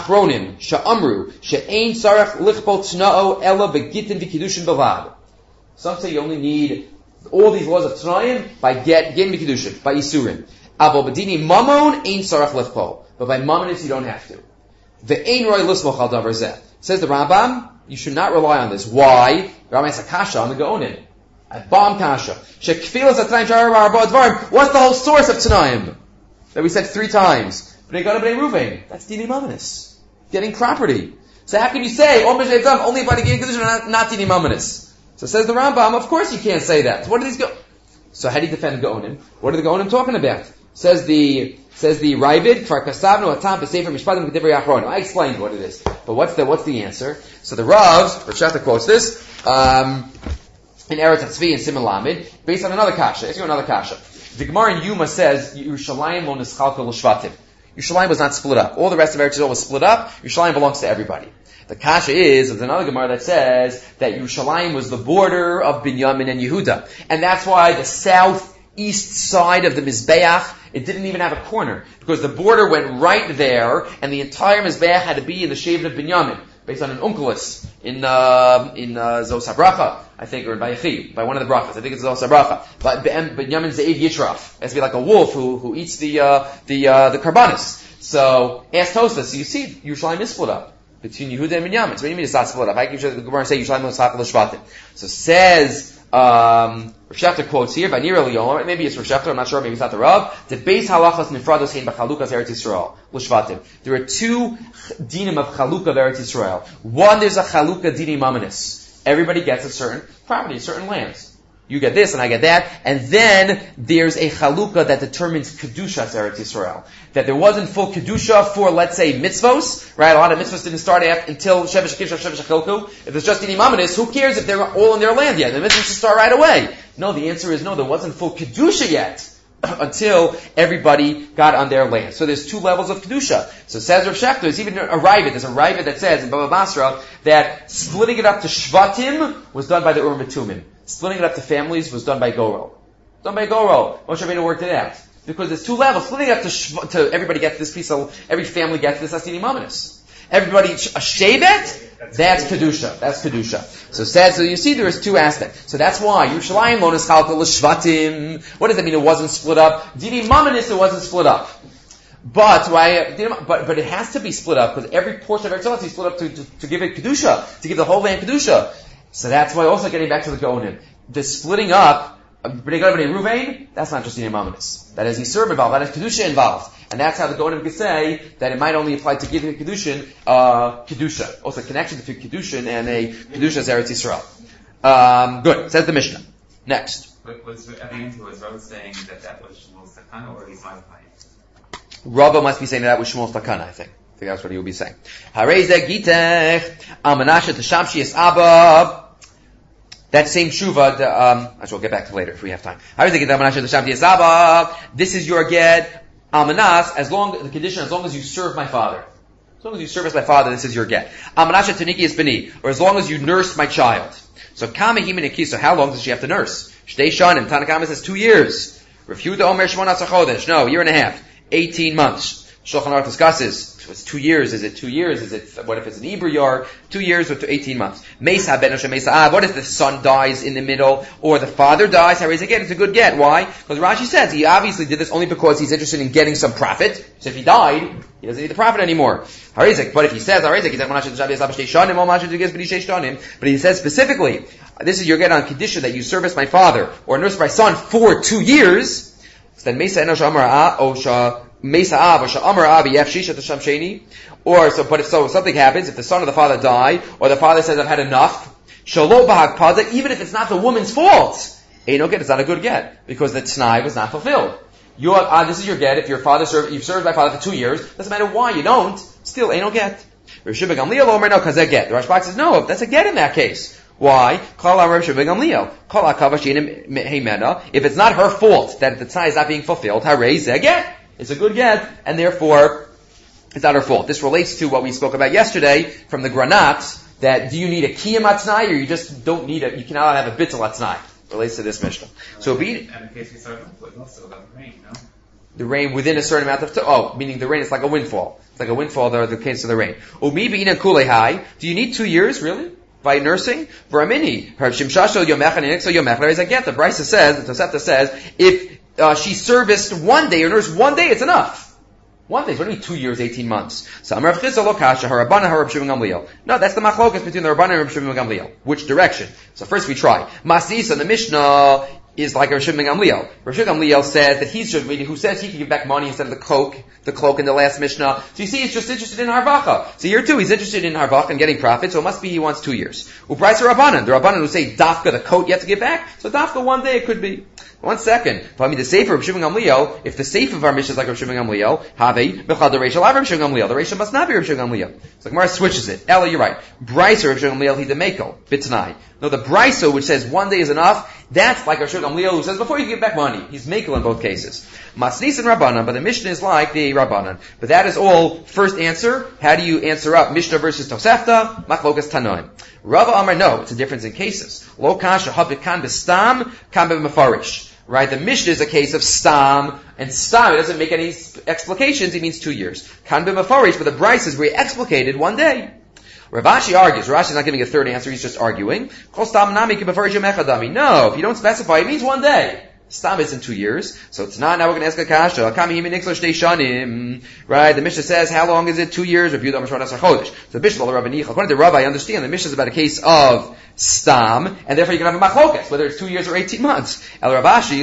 Achronim, Sha'amru, She'ein Sarach Lichpo Tna'o Ela Begitin V'Kiddushin Bavad. Some say you only need all these laws of Tanayim by getting Mikkedushin, by Isurim. Abo Badini Mamon ain't Sarach Lefko. But by Mamonis you don't have to. The Ein Roy Lismoch Al Davar Zeh. Says the Rambam, you should not rely on this. Why? The Rambam says Kasha on the Gaonim. At Bam Kasha. Shekfilas Atayim Shara Arba Advarim. What's the whole source of Tanayim? That we said 3 times. Bnei Gad Bnei Ruvain. That's Dini Mamonis. Getting property. So how can you say, only by the Gid Kedushin, not Dini Mamonis? So says the Rambam, of course you can't say that. So what do these go? So how do you defend Gaonim? What are the Gaonim talking about? Says the Ravid, Kfar Kasavnu Atam B'Sefer Mishpatim K'Divrei Achronim. I explained what it is, but what's the answer? So the Rav, Rav Shachar quotes this in Eretz Hatzvi and Siman Lamed, based on another kasha. Let's go another kasha. The Gemara in Yuma says Yerushalayim lo nischalka l'shvatim. Yerushalayim was not split up. All the rest of Eretz Yisrael was split up. Yerushalayim belongs to everybody. The kasha is, there's another Gemara that says that Yerushalayim was the border of Binyamin and Yehuda. And that's why the southeast side of the Mizbeach, it didn't even have a corner. Because the border went right there, and the entire Mizbeach had to be in the Shevet of Binyamin, based on an Unkelos in Zos HaBracha, I think, or in Vayechi, by one of the brachas. I think it's Zos HaBracha. But Binyamin Ze'ev Yitraf. It has to be like a wolf who eats the karbanis. So, ask Tosfos, so you see, Yerushalayim is split up between Yehuda and Binyamin. So what do you mean it's not split up? I can show the Gemara and say Yerushalayim is not l'shvatim. So says, Rav Shachar quotes here, Vanira Liyom, maybe it's Rav Shachar, I'm not sure, maybe it's not the Rav, the Beis Halachas Nifrados Hein B'Chalukas Eretz Yisrael, l'shvatim. There are 2 dinim of Chalukah of Eretz Yisrael. One, there's a Chalukah dinim Mamonis. Everybody gets a certain property, certain lands. You get this and I get that. And then there's a Chalukah that determines Kedushas Eretz Yisrael. That there wasn't full Kedusha for, let's say, mitzvos, right? A lot of mitzvos didn't start until Shevesh Kishav, Shevesh Achilku. If it's just dinim Mamonis, who cares if they're all in their land yet? The mitzvos should start right away. No, the answer is no, there wasn't full Kedusha yet until everybody got on their land. So there's 2 levels of Kedusha. So says Rav Shachar, there's even a Ravid. There's a Ravid that says in Baba Basra that splitting it up to Shvatim was done by the Urim Tumim. Splitting it up to families was done by Goro. Moshe Rabbeinu worked it out. Because there's 2 levels. Splitting it up to everybody gets this piece of, every family gets this, that's Dini Mamonis. Everybody, a Shevet, that's Kedusha. That's Kedusha. So you see there is 2 aspects. So that's why, Yerushalayim lo nischalka l'shvatim. What does that mean it wasn't split up? Dini Mamonis, it wasn't split up. But it has to be split up, because every portion of Eretz Yisrael has to be split up to give it Kedusha, to give the whole land Kedusha. So that's why also getting back to the Gaonim. The splitting up, Bnei Gad Bnei Ruvain, that's not just Dini Mamonis. That has Yisur involved, that has Kedusha involved. And that's how the Gaonim could say that it might only apply to giving a Kedushin, Kedusha. Also a connection between Kedushin and a Kedusha as Eretz Yisrael. Good. Says the Mishnah. Next. But was at the end, was Rav saying that was Shmuel's Takana, or he's modifying it? Rabba must be saying that was Shmuel's Takana, I think. I think that's what he will be saying. Harezeh Gitech, Almanasha Tashamshi Es Abba. That same shuva, we'll get back to later if we have time. This is your get, almanas, the condition, as long as you serve my father. As long as you service my father, this is your get. Almanasha taniki is bini, or as long as you nurse my child. So how long does she have to nurse? Shtei shanim, Tanakama says 2 years. Refuta omer shmona chodesh, no, 1.5 years, 18 months. Shulchan Aruch discusses, it's 2 years, is it 2 years, what if it's an Ibr yard, 2 years or 18 months. Mesa ben Oshem Mesa, what if the son dies in the middle, or the father dies, how is it get? It's a good get, why? Because Rashi says, he obviously did this only because he's interested in getting some profit, so if he died, he doesn't need the profit anymore. But if he says, but he says specifically, this is your get on condition that you service my father, or nurse my son for 2 years, so then Mesa Enosh Amar Osha, or if something happens, if the son or the father die, or the father says, I've had enough, even if it's not the woman's fault, it's not a good get, because the t'nai was not fulfilled. This is your get, if your father you've served my father for 2 years, doesn't matter why you don't, still ain't no get. The Rashbach says, no, that's a get in that case. Why? If it's not her fault that the t'nai is not being fulfilled, it's a good get, and therefore, it's not her fault. This relates to what we spoke about yesterday from the Granat, that do you need a kiyam atznai, or you just don't need you cannot have a bittul atznai. Relates to this Mishnah. So and in case we start with also the rain, no? The rain within a certain amount of meaning the rain is like a windfall. It's like a windfall, the case of the rain. Do you need 2 years, really? by nursing? V'ramini, her shimshashel yomech and inixo yomech. There is a get. The Brisa says, the Tosefta says, if she serviced 1 day or nursed 1 day, it's enough. 1 day, so what do you mean 2 years, 18 months? So Amar Chizah lo kasha, harabana harab Shimon Gamliel. No, that's the machlokas between the Rabbanan and Reb Shimon Gamliel. Which direction? So first we try. Masisa, the Mishnah is like Reb Shimon Gamliel. Reb Shimon Gamliel says that who says he can give back money instead of the cloak in the last Mishnah. So you see, he's just interested in harvacha. So here too, he's interested in harvacha and getting profit, so it must be he wants 2 years. U'praisa Rabbanan. The Rabbanan who say dafka, the coat you have to give back. So dafka 1 day it could be. 1 second. The sefer of Shimon Gamliel, if the sefer of our Mishnah is like Reb Shimon Gamliel, have b'chad the Reisha Reb Shimon Gamliel. The Reisha must not be Reb Shimon Gamliel. So Gemara switches it. Ella, you're right. Brisa Reb Shimon Gamliel, he demekel bitnai. No, the Brisa which says 1 day is enough, that's like Reb Shimon Gamliel who says before you give back money. He's mekel in both cases. Masnis and Rabbanan, but the Mishnah is like the Rabbanan. But that is all. First answer. How do you answer up Mishnah versus Tosefta? Machlokas Tanoim. Rava Amar, no, it's a difference in cases. Lo kasha habit kan b'stam kan b'mefarish. Right, the Mishnah is a case of stam, and stam, it doesn't make any explications, it means 2 years. Kan b'mefarish, but the Bryce is where he explicated 1 day. Rav Ashi argues, Rav Ashi is not giving a third answer, he's just arguing. Kol stam nami ki b'farish yom echad dami. No, if you don't specify, it means 1 day. Stam isn't 2 years, so it's not. Now we're going to ask a kasha. Right? The Mishnah says, how long is it? 2 years. So the Mishnah, according to Rabbi, I understand the Mishnah is about a case of stam, and therefore you can have a machlokas, whether it's 2 years or 18 months. El Ravashi,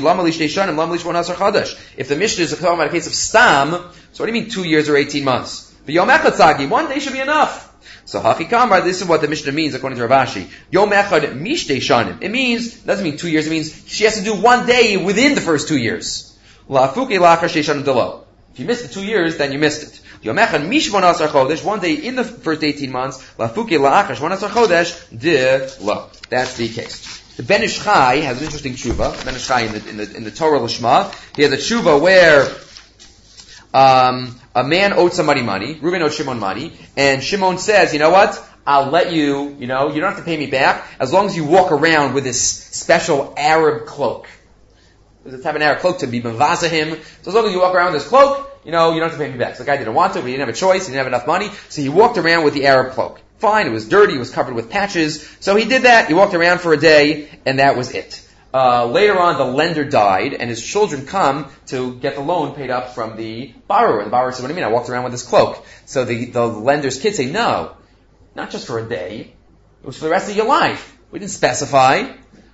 if the Mishnah is about a case of stam, so what do you mean 2 years or 18 months? 1 day should be enough. So Hachikamar, this is what the Mishnah means according to Rav Ashi. Yom echad mishtei shanim. It means, doesn't mean 2 years, it means she has to do 1 day within the first 2 years. La'afuke la'achar shtei shanim delo. If you missed the 2 years, then you missed it. Yom echad mishvon asar chodesh, 1 day in the first 18 months. La'afuke la'achar shvon asar chodesh, de lo. That's the case. The Ben Ish Chai has an interesting tshuva. Ben Ish Chai in the Torah Lishma, he has a tshuva where a man owed somebody money. Reuben owed Shimon money, and Shimon says, you know what? I'll let you, you don't have to pay me back as long as you walk around with this special Arab cloak. There's a type of Arab cloak to be mevaza him. So as long as you walk around with this cloak, you don't have to pay me back. So the guy didn't want to, but he didn't have a choice. He didn't have enough money, so he walked around with the Arab cloak. Fine, it was dirty, it was covered with patches. So he did that. He walked around for a day, and that was it. Later on, the lender died, and his children come to get the loan paid up from the borrower. The borrower said, what do you mean? I walked around with this cloak. So the lender's kids say, no, not just for a day. It was for the rest of your life. We didn't specify.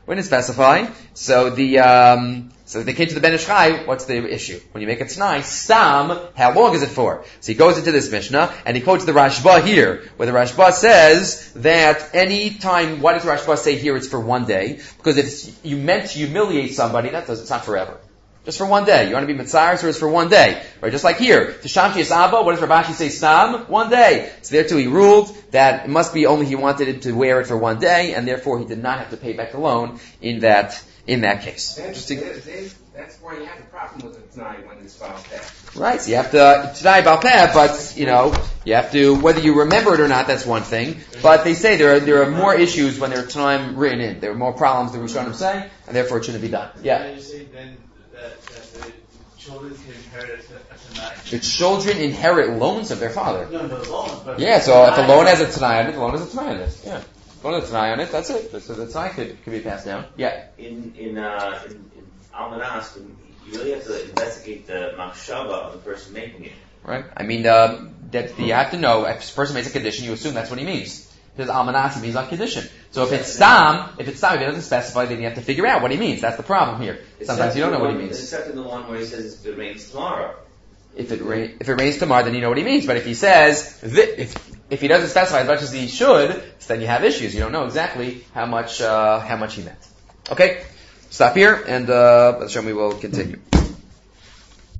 So they came to the Ben Ish Chai, what's the issue? When you make a t'nai, stam, how long is it for? So he goes into this Mishnah, and he quotes the Rashba here, where the Rashba says that any time, why does the Rashba say here it's for 1 day? Because if you meant to humiliate somebody, it's not forever. Just for 1 day. You want to be Mitzayir, so it's for 1 day. Right? Just like here. Tishamki Yisaba, what does Rav Ashi say? Stam? 1 day. So there too he ruled that it must be only he wanted it to wear it for 1 day, and therefore he did not have to pay back the loan in that case. Interesting. That's why you have the problem with the T'nai when it's Baal Peh. Right, so you have to, T'nai Baal Peh, but, you have to, whether you remember it or not, that's one thing. But they say there are more issues when there are time written in. There are more problems the Rishonim say, and therefore it shouldn't be done. Yeah. Can you say then that the children can inherit a T'nai? The children inherit loans of their father. No, loans. But yeah, so if a loan has a T'nai on it, the loan has a T'nai on it. Yeah. Loan has a T'nai on it, that's it. So the T'nai could be passed down. Yeah. In Almanas, you really have to investigate the machshava of the person making it. Right. I mean, that you have to know, if a person makes a condition, you assume that's what he means. Because Almanas means on condition. So if it's stam, if it doesn't specify, then you have to figure out what he means. That's the problem here. Sometimes you don't know what he means. Except in the one where he says it rains tomorrow. If it rains tomorrow, then you know what he means. But if he says, if he doesn't specify as much as he should, then you have issues. You don't know exactly how much he meant. Okay? Stop here, and we will continue.